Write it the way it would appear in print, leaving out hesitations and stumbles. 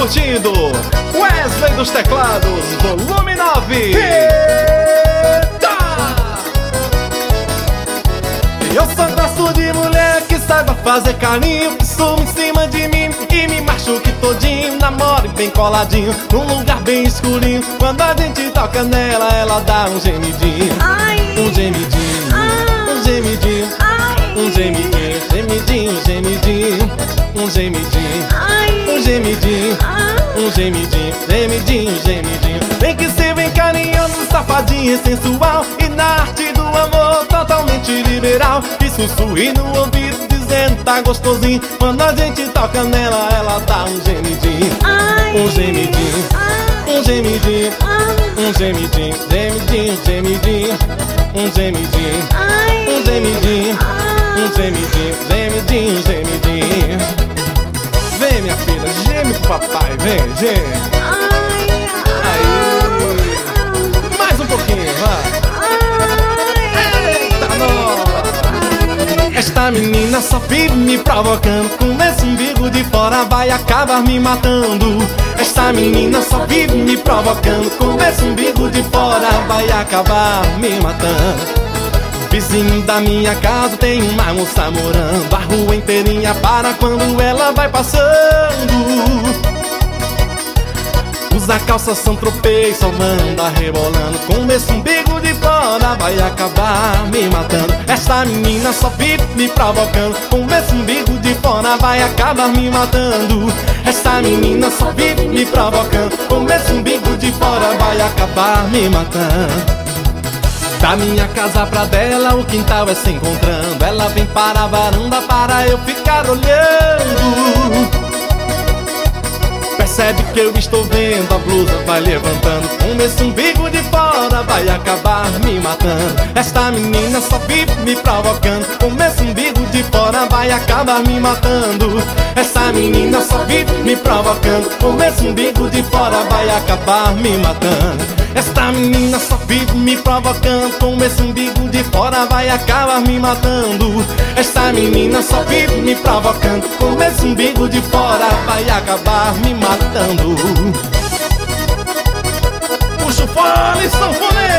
curtindo Wesley dos teclados, volume 9. Eita! Eu só gosto de mulher que saiba fazer carinho, que suma em cima de mim e me machuque todinho. Namore bem coladinho, num lugar bem escurinho. Quando a gente toca nela, ela dá um gemidinho. Um gemidinho, um gemidinho, um gemidinho, gemidinho, gemidinho, um gemidinho, um gemidinho, um gemidinho, gemidinho, gemidinho. Vem que cê vem carinhoso, safadinho e sensual, e na arte do amor totalmente liberal. E sussurre no ouvido dizendo tá gostosinho. Quando a gente toca nela, ela dá um gemidinho. Um gemidinho, um gemidinho, um gemidinho, gemidinho, gemidinho, um gemidinho, um gemidinho, um gemidinho, gemidinho, gemidinho. Vem minha filha, geme pro papai, vem, geme. Aí, mais um pouquinho, vai. Eita, nossa. Esta menina só vive me provocando, com esse umbigo de fora vai acabar me matando. Esta menina só vive me provocando, com esse umbigo de fora vai acabar me matando. Vizinho da minha casa tem uma moça morando, a rua inteirinha para quando ela vai passando. Usa calça São Tropez, só anda rebolando, com esse umbigo de fora vai acabar me matando. Esta menina só vive me provocando, com esse umbigo de fora vai acabar me matando. Esta menina só vive me provocando, com esse umbigo de fora vai acabar me matando. Da minha casa pra dela o quintal é se encontrando, ela vem para a varanda para eu ficar olhando. Percebe que eu estou vendo, a blusa vai levantando, com esse umbigo de fora vai acabar me matando. Esta menina só vive me provocando, com esse umbigo de fora vai acabar me matando. Esta menina só vive me provocando, com esse umbigo de fora vai acabar me matando. Esta menina só vive me provocando, com esse umbigo de fora vai acabar me matando. Esta menina só vive me provocando, com esse umbigo de fora vai acabar me matando. Puxa o fole, sanfoneiro!